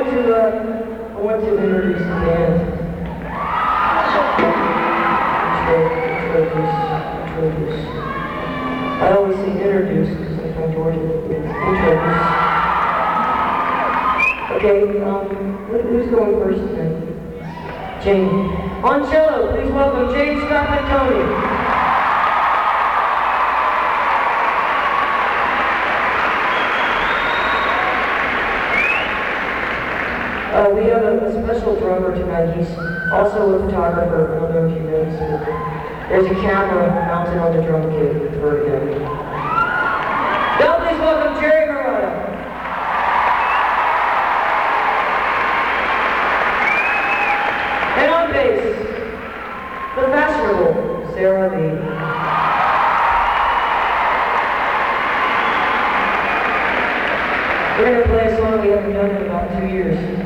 want to introduce the band. Introduce. I always say introduce because I find Georgia is introduce. Okay, who's going first tonight? Jane. On cello, please welcome Jane Scott McTony. We have a special drummer tonight. He's also a photographer. I don't know if you noticed it. There's a camera mounted on the drum kit for him. Now please welcome Jerry Marotta. And on bass, the fashionable Sarah Lee. We're going to play a song we haven't done in about 2 years.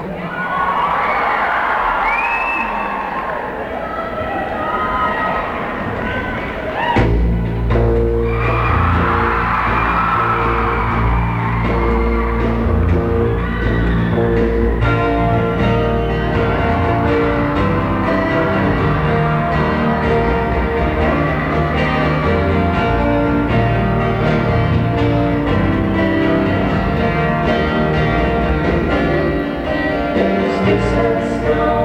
Sticks and stones.